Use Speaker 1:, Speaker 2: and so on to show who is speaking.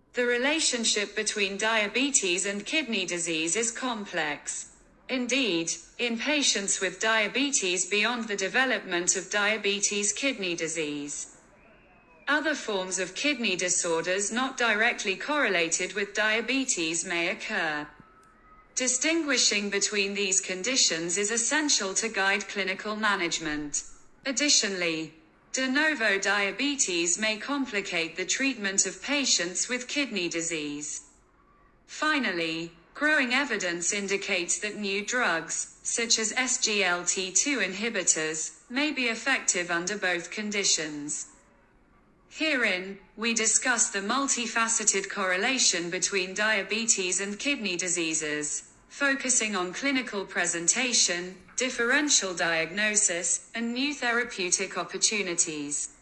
Speaker 1: The relationship between diabetes and kidney disease is complex. Indeed, in patients with diabetes beyond the development of diabetes kidney disease. Other forms of kidney disorders not directly correlated with diabetes may occur. Distinguishing between these conditions is essential to guide clinical management. Additionally, de novo diabetes may complicate the treatment of patients with kidney disease. Finally, growing evidence indicates that new drugs, such as SGLT2 inhibitors, may be effective under both conditions. Herein, we discuss the multifaceted correlation between diabetes and kidney diseases, focusing on clinical presentation, differential diagnosis, and new therapeutic opportunities.